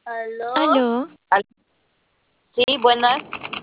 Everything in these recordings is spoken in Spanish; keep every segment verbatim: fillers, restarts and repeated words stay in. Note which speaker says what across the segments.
Speaker 1: ¿Aló?
Speaker 2: Aló,
Speaker 1: Al- Sí, buenas.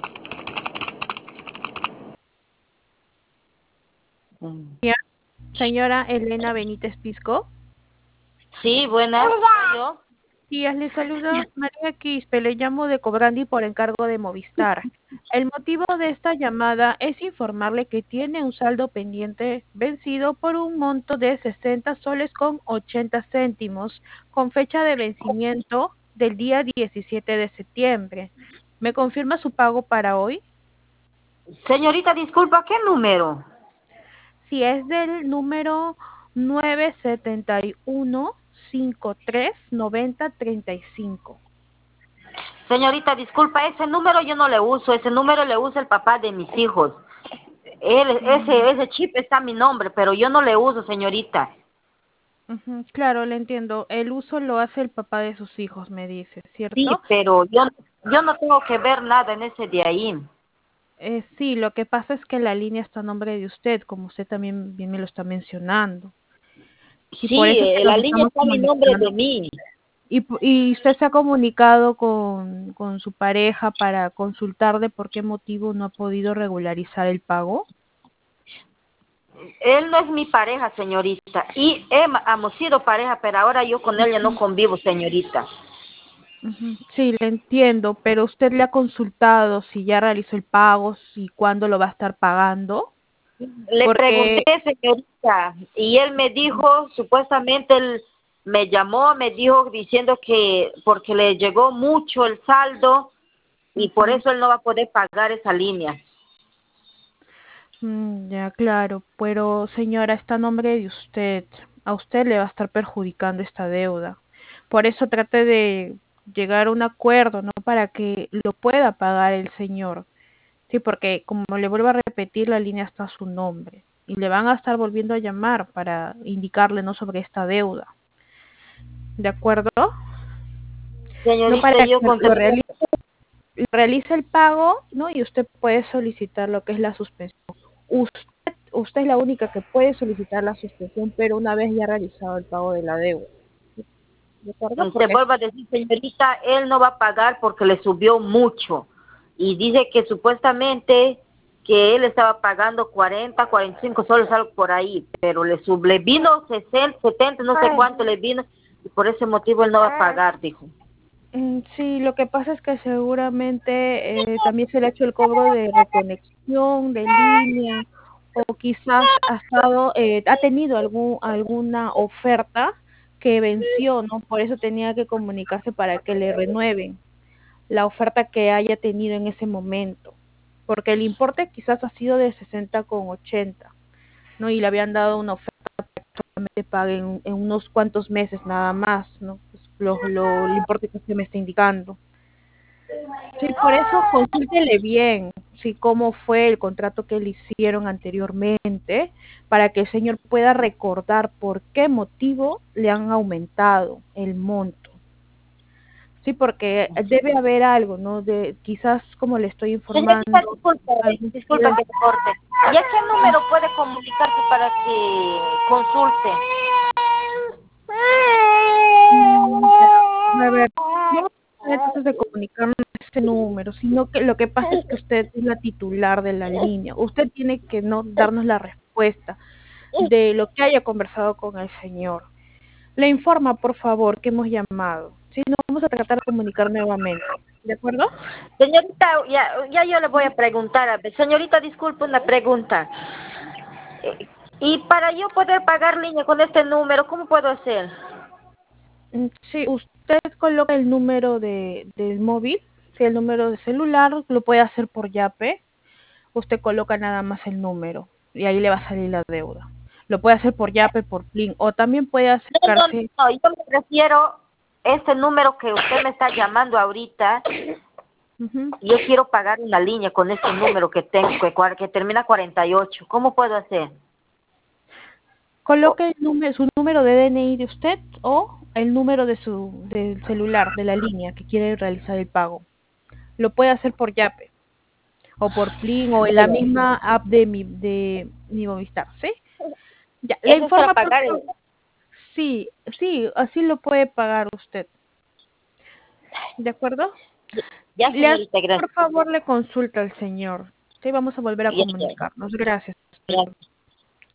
Speaker 1: Mm.
Speaker 3: Ya, señora Elena Benítez Pisco.
Speaker 1: Sí, buenas. Yo.
Speaker 3: Días, le saluda María Quispe, le llamo de Cobrandi por encargo de Movistar. El motivo de esta llamada es informarle que tiene un saldo pendiente vencido por un monto de sesenta soles con ochenta céntimos, con fecha de vencimiento del día diecisiete de septiembre. ¿Me confirma su pago para hoy?
Speaker 1: Señorita, disculpa, ¿qué número?
Speaker 3: Si es del número nueve setenta y uno cincuenta y tres noventa treinta y cinco.
Speaker 1: Señorita, disculpa, ese número yo no le uso, ese número le usa el papá de mis hijos. Él, ese, ese chip está a mi nombre, pero yo no le uso, señorita.
Speaker 3: Ujú, claro, le entiendo. El uso lo hace el papá de sus hijos, me dice,
Speaker 1: Sí,
Speaker 3: ¿cierto?
Speaker 1: pero yo, yo no tengo que ver nada en ese de ahí.
Speaker 3: Eh, sí, lo que pasa es que la línea está a nombre de usted, como usted también bien me lo está mencionando. Y por
Speaker 1: Sí,
Speaker 3: eso es que
Speaker 1: eh,
Speaker 3: nos
Speaker 1: la línea
Speaker 3: estamos
Speaker 1: está a mi nombre de
Speaker 3: comunicando.
Speaker 1: mí.
Speaker 3: Y, pu- y usted se ha comunicado con, con su pareja para consultar de por qué motivo no ha podido regularizar el pago.
Speaker 1: Él no es mi pareja, señorita. Y hem- hemos sido pareja, pero ahora yo con él ya no convivo, señorita.
Speaker 3: Ujú, sí, le entiendo, pero usted le ha consultado si ya realizó el pago, si cuándo lo va a estar pagando,
Speaker 1: Le pregunté,
Speaker 3: porque
Speaker 1: señorita, y él me dijo, supuestamente él me llamó, me dijo diciendo que porque le llegó mucho el saldo y por
Speaker 3: ujú,
Speaker 1: eso él no va a poder pagar esa línea.
Speaker 3: mm, ya claro, pero señora, está a nombre de usted, a usted le va a estar perjudicando esta deuda. Por eso trate de llegar a un acuerdo, ¿no? Para que lo pueda pagar el señor. Sí, porque como le vuelvo a repetir, la línea está a su nombre y le van a estar volviendo a llamar para indicarle, ¿no?, sobre esta deuda. ¿De acuerdo? No, para
Speaker 1: Señorita, yo
Speaker 3: que
Speaker 1: con
Speaker 3: lo realice, realice el pago, ¿no? Y usted puede solicitar lo que es la suspensión. Usted, usted es la única que puede solicitar la suspensión, pero una vez ya realizado el pago de la deuda. ¿De acuerdo?
Speaker 1: te
Speaker 3: Porque
Speaker 1: vuelvo a decir, señorita, él no va a pagar porque le subió mucho. Y dice que supuestamente que él estaba pagando cuarenta, cuarenta y cinco soles, algo por ahí, pero le, sub, le vino sesenta, setenta, no sé cuánto le vino, y por ese motivo él no va a pagar, dijo.
Speaker 3: mm, sí, lo que pasa es que seguramente eh, también se le ha hecho el cobro de reconexión, de línea, o quizás ha estado, eh, ha tenido algún, alguna oferta que venció, ¿no? Por eso tenía que comunicarse para que le renueven la oferta que haya tenido en ese momento, porque el importe quizás ha sido de sesenta con ochenta, ¿no? Y le habían dado una oferta solamente pague en, en unos cuantos meses nada más, ¿no? Pues lo, lo, el importe que usted me está indicando. Sí, por eso consúltele bien, sí, cómo fue el contrato que le hicieron anteriormente, para que el señor pueda recordar por qué motivo le han aumentado el monto. Sí, porque debe haber algo, ¿no? De quizás como le estoy
Speaker 1: Señorita,
Speaker 3: informando,
Speaker 1: disculpe,
Speaker 3: algún tipo
Speaker 1: disculpe
Speaker 3: de...
Speaker 1: que te corte. ¿Y a qué número puede comunicarse para que consulte?
Speaker 3: Mm, a ver, no trates de comunicarnos a ese número, sino que lo que pasa es que usted es la titular de la línea. Usted tiene que no darnos la respuesta de lo que haya conversado con el señor. Le informa, por favor, que hemos llamado. Si no, vamos a tratar de comunicar nuevamente. ¿De acuerdo?
Speaker 1: Señorita, ya, ya yo le voy a preguntar. A ver, señorita, disculpe una pregunta. Eh, Y para yo poder pagar línea con este número, ¿cómo puedo hacer?
Speaker 3: Mm, sí, usted coloca el número de, del móvil, si el número de celular, lo puede hacer por Yape. Usted coloca nada más el número y ahí le va a salir la deuda. Lo puede hacer por Yape, por Plin, o también puede
Speaker 1: No, no,
Speaker 3: acercarse.
Speaker 1: no, yo me refiero a este número que usted me está llamando ahorita.
Speaker 3: Ujú.
Speaker 1: Yo quiero pagar una línea con este número que tengo, que, cua- que termina cuarenta y ocho. ¿Cómo puedo hacer?
Speaker 3: Coloque el número, su número de D N I de usted o el número de su del celular, de la línea que quiere realizar el pago. Lo puede hacer por Yape o por Plin o en la misma app de mi de mi Movistar, ¿sí? Ya, le
Speaker 1: Eso es para
Speaker 3: informa por
Speaker 1: pagar el...
Speaker 3: favor. Sí, sí, así lo puede pagar usted. ¿De acuerdo?
Speaker 1: Ya,
Speaker 3: Le hace,
Speaker 1: señorita,
Speaker 3: por
Speaker 1: gracias.
Speaker 3: favor, le consulta al señor. Sí, vamos a volver a
Speaker 1: Ya, ya.
Speaker 3: comunicarnos. Gracias.
Speaker 1: Gracias.